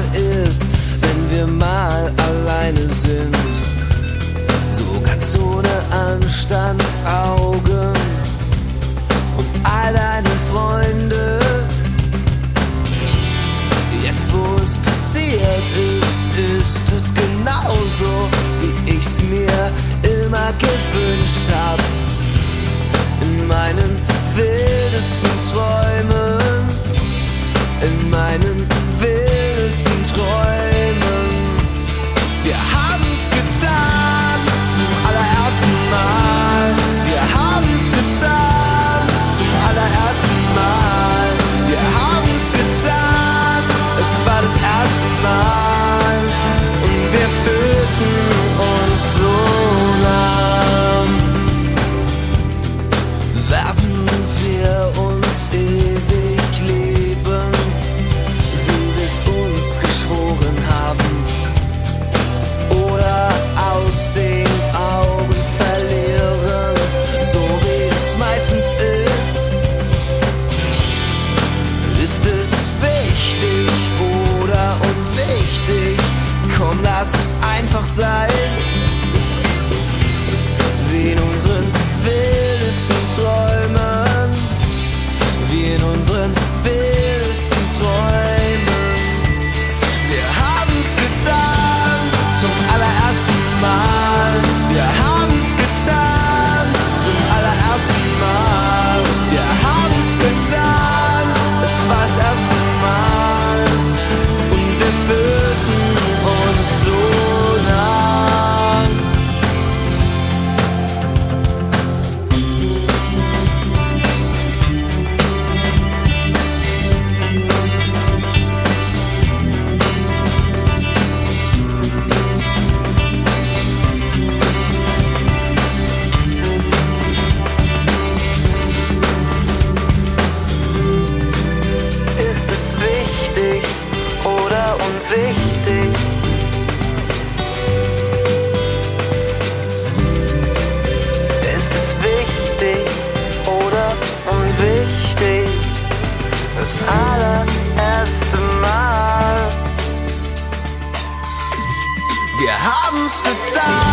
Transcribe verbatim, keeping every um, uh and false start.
ist, wenn wir mal alleine sind. So ganz ohne Anstandsaugen und all deine Freunde. Jetzt wo es passiert ist, ist es genauso, wie ich's mir immer gewünscht hab. In meinen wildesten Träumen, in meinen wildesten Träumen. Wir haben's getan, zum allerersten Mal. Wir haben's getan, zum allerersten Mal. Wir haben's getan, es war das erste Mal. Und wir fühlten uns so lang. Werden wir uns ewig lieben, wie wir's uns geschworen haben, oder aus den Augen verlieren, so wie es meistens ist. Ist es wichtig oder unwichtig? Komm, lass es einfach sein. Wie in unseren wildesten Träumen, wie in unseren wildesten Träumen. Wir haben's getan, zum allerersten Mal. Wir haben's getan, zum allerersten Mal. Wir haben's getan, es war das erste Mal. Und wir fühlten uns so lang. Ist es wichtig oder unwichtig? Ist es wichtig oder unwichtig? Das allererste Mal. Wir haben's getan.